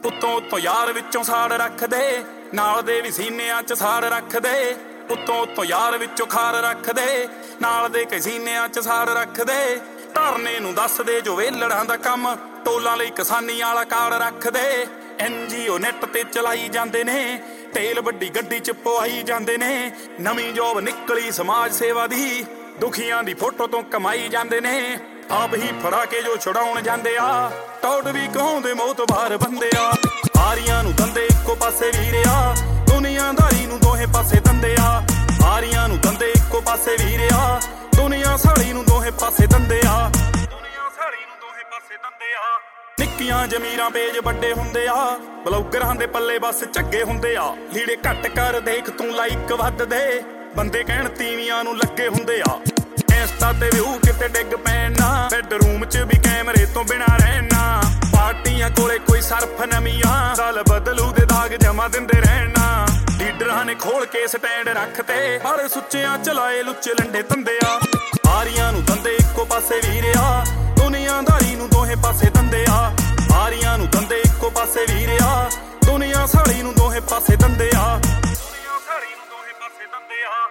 ਉੱਤੋਂ ਯਾਰ ਵਿੱਚੋਂ ਸਾੜ ਰੱਖਦੇ, ਨਾਲ ਦੇ ਵੀ ਸੀਨਿਆਂ 'ਚ ਸਾੜ ਰੱਖਦੇ। ਉੱਤੋਂ ਯਾਰ ਵਿੱਚੋਂ ਖਾਰ ਰੱਖਦੇ, ਨਾਲ ਦੇ ਕਈ ਸੀਨਿਆਂ 'ਚ ਸਾੜ ਰੱਖਦੇ। ਧਰਨੇ ਨੂੰ ਦੱਸਦੇ ਜੋ ਵੇਲੜਾਂ ਦਾ ਕੰਮ, ਟੋਲਾਂ ਲਈ ਕਿਸਾਨੀ ਵਾਲਾ ਕਾਰਡ ਰੱਖਦੇ। NGO ਨੈਟ ਤੇ ਚਲਾਈ ਜਾਂਦੇ ਨੇ, ਤੇਲ ਵੱਡੀ ਗੱਡੀ 'ਚ ਪਵਾਈ ਜਾਂਦੇ ਨੇ। ਨਵੀਂ ਜੋਬ ਨਿਕਲੀ ਸਮਾਜ ਸੇਵਾ ਦੀ, ਦੁਖੀਆਂ ਦੀ ਫੋਟੋ ਤੋਂ ਕਮਾਈ ਜਾਂਦੇ ਨੇ। ਆਪ ਹੀ ਫੜਾ ਕੇ ਜੋ ਛੁਡਾਉਣ ਜਾਂਦੇ ਆ, ਟੌਟ ਵੀ ਕਹਾਉਂਦੇ ਮੌਤਬਾਰ ਬੰਦੇ ਆ। ਆਰੀਆਂ ਨੂੰ ਦੰਦੇ ਇੱਕੋ ਪਾਸੇ ਵੀਰਿਆ, ਦੁਨੀਆਦਾਰੀ ਨੂੰ ਦੋਹੇ ਪਾਸੇ ਦੰਦੇ ਆ। ਆਰੀਆਂ ਨੂੰ ਦੰਦੇ ਇੱਕੋ ਪਾਸੇ ਵੀਰਿਆ, ਦੁਨੀਆ ਸਾਲੀ ਨੂੰ ਦੋਹੇ ਪਾਸੇ ਦੰਦੇ ਆ। ਦੁਨੀਆ ਸਾਲੀ ਨੂੰ ਦੋਹੇ ਪਾਸੇ ਦੰਦੇ ਆ। ਨਿੱਕੀਆਂ ਜ਼ਮੀਰਾਂ ਪੇਜ ਵੱਡੇ ਹੁੰਦੇ ਆ, ਬਲੌਗਰਾਂ ਦੇ ਪੱਲੇ ਬਸ ਝੱਗੇ ਹੁੰਦੇ ਆ। ਲੀੜੇ ਘੱਟ ਕਰ ਦੇਖ ਤੂੰ ਲਾਈਕ ਵੱਧ ਦੇ, ਬੰਦੇ ਕਹਿਣ ਤੀਵੀਆਂ ਨੂੰ ਲੱਗੇ ਹੁੰਦੇ ਆ। ਇੰਸਟਾ ਤੇ ਵਿਊ ਕਿਤੇ ਡਿੱਗ ਪੈਣਾ, ਬੈਡਰੂਮ 'ਚ ਵੀ ਕੈਮਰੇ ਤੋਂ ਬਿਨਾਂ ਰਹਿਣਾ। ਪਾਰਟੀਆਂ ਕੋਲੇ ਕੋਈ ਸਰਫ ਨਵੀਆਂ, ਸਾਲ ਬਦਲੂ ਦੇ ਦਾਗ ਜਮਾ ਦਿੰਦੇ ਰਹਿਣਾ। ਲੀਡਰਾਂ ਨੇ ਖੋਲ ਕੇ ਸਟੈਂਡ ਰੱਖਤੇ, ਪਰ ਸੁੱਚਿਆਂ ਚਲਾਏ ਲੁੱਚੇ ਲੰਡੇ ਧੰਦੇ ਆ। ਆਰੀਆਂ ਨੂੰ ਦੰਦੇ ਇੱਕੋ ਪਾਸੇ ਵੀਰਿਆ, ਦੁਨੀਆਦਾਰੀ ਨੂੰ ਦੋਹੇ ਪਾਸੇ ਦੰਦੇ ਆ। ਆਰੀਆਂ ਨੂੰ ਦੰਦੇ ਇੱਕੋ ਪਾਸੇ ਵੀਰਿਆ, ਦੁਨੀਆ ਸਾਲੀ ਨੂੰ ਦੋਹੇ ਪਾਸੇ ਦੰਦੇ ਆ। ਦੁਨੀਆ ਸਾਲੀ ਨੂੰ ਦੋਹੇ ਪਾਸੇ ਦੰਦੇ ਆ।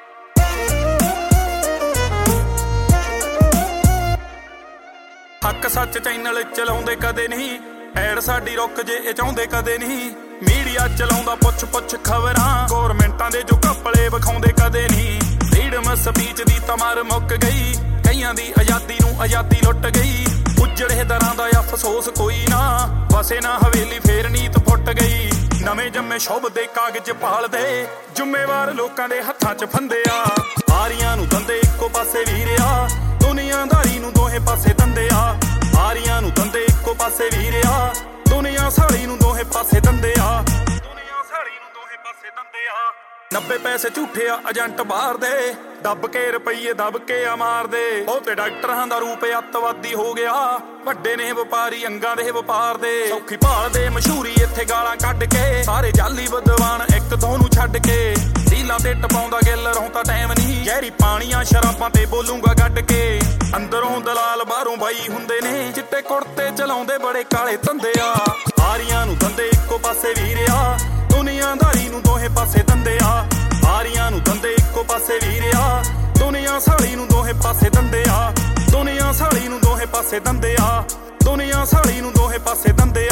ਹੱਕ ਸੱਚ ਚੈਨਲ ਚਲਾਉਂਦੇ ਕਦੇ ਨਹੀਂ, ਐਡ ਸਾਡੀ ਰੁੱਕ ਜੇ ਇਹ ਚਾਹੁੰਦੇ ਕਦੇ ਨਹੀਂ। ਮੀਡੀਆ ਚਲਾਉਂਦਾ ਪੁੱਛ ਖਬਰਾਂ, ਗੌਰਮੈਂਟਾਂ ਦੇ ਜੋ ਘਪਲੇ ਵਿਖਾਉਂਦੇ ਕਦੇ ਨਹੀਂ। ਫਰੀਡਮ ਸਪੀਚ ਦੀ ਤਮਰ ਮੁੱਕ ਗਈ, ਕਈਆਂ ਦੀ ਆਜ਼ਾਦੀ ਨੂੰ ਆਜ਼ਾਦੀ ਲੁੱਟ ਗਈ। ਉਜੜੇ ਦਰਾਂ ਦਾ ਅਫਸੋਸ ਕੋਈ ਨਾ, ਵਸੇ ਨਾ ਹਵੇਲੀ ਫੇਰ ਨੀਤ ਫੁੱਟ ਗਈ। ਨਵੇਂ ਜੰਮੇ ਸ਼ੁਭ ਦੇ ਕਾਗਜ਼ ਭਾਲਦੇ, ਜ਼ਿੰਮੇਵਾਰ ਲੋਕਾਂ ਦੇ ਹੱਥਾਂ 'ਚ ਫੰਦੇ ਆ। ਆਰੀਆਂ ਨੂੰ ਦੰਦੇ ਇੱਕੋ ਪਾਸੇ ਵੀਰਿਆ, ਦੁਨੀਆਦਾਰੀ ਨੂੰ ਦੋਹੇ ਪਾਸੇ ਦੰਦੇ ਆ। ਆਰੀਆਂ ਨੂੰ ਦੰਦੇ ਇੱਕੋ ਪਾਸੇ ਵੀਰਿਆ, ਦੁਨੀਆ ਸਾਲੀ ਨੂੰ ਦੋਹੇ ਪਾਸੇ ਦੰਦੇ ਆ। ਦੁਨੀਆ ਸਾਲੀ ਨੂੰ ਦੋਹੇ ਪਾਸੇ ਦੰਦੇ ਆ। 90 ਪੈਸੇ ਝੂਠੇ ਆ ਏਜੰਟ ਬਾਹਰ ਦੇ, ਦੱਬ ਕੇ ਰੁਪਈਏ ਦੱਬ ਕੇ ਆ ਮਾਰਦੇ। ਬਹੁਤੇ ਡਾਕਟਰਾਂ ਦਾ ਰੂਪ ਅੱਤਵਾਦੀ ਹੋ ਗਿਆ, ਵੱਡੇ ਨੇ ਵਪਾਰੀ ਅੰਗਾਂ ਦੇ ਵਪਾਰ ਦੇ। ਸੌਖੀ ਭਾਲਦੇ ਮਸ਼ਹੂਰੀ ਇੱਥੇ ਗਾਲਾਂ ਕੱਢ ਕੇ, ਸਾਰੇ ਜਾਲੀ ਵਿਦਵਾਨ ਇੱਕ ਦੋ ਨੂੰ ਛੱਡ ਕੇ। ਰੀਲਾਂ ਤੇ ਟਪਾਉਂਦਾ ਗਿੱਲ ਰਹੁੰਦਾ ਟਾਈਮ ਨਹੀਂ, ਜ਼ਹਿਰੀ ਪਾਣੀਆਂ ਸ਼ਰਾਬਾਂ ਤੇ ਬੋਲੂੰਗਾ ਗੱਡ ਕੇ। ਅੰਦਰੋਂ ਦਲਾਲ ਬਾਹਰੋਂ ਬਾਈ ਹੁੰਦੇ ਨੇ, ਚਿੱਟੇ ਕੁੜਤੇ ਚਲਾਉਂਦੇ ਬੜੇ ਕਾਲੇ ਧੰਦੇ ਆ। ਆਰੀਆਂ ਨੂੰ ਦੰਦੇ ਇੱਕੋ ਪਾਸੇ ਵੀਰਿਆ, ਦੁਨੀਆਦਾਰੀ ਨੂੰ ਦੋਹੇ ਪਾਸੇ ਦੰਦੇ ਆ। ਆਰੀਆਂ ਨੂੰ ਦੰਦੇ ਇੱਕੋ ਪਾਸੇ ਵੀਰਿਆ, ਦੁਨੀਆ ਸਾਲੀ ਨੂੰ ਦੋਹੇ ਪਾਸੇ ਦੰਦੇ ਆ। ਦੁਨੀਆ ਸਾਲੀ ਨੂੰ ਦੋਹੇ ਪਾਸੇ ਦੰਦੇ ਆ। ਦੁਨੀਆ ਸਾਲੀ ਨੂੰ ਦੋਹੇ ਪਾਸੇ ਦੰਦੇ ਆ।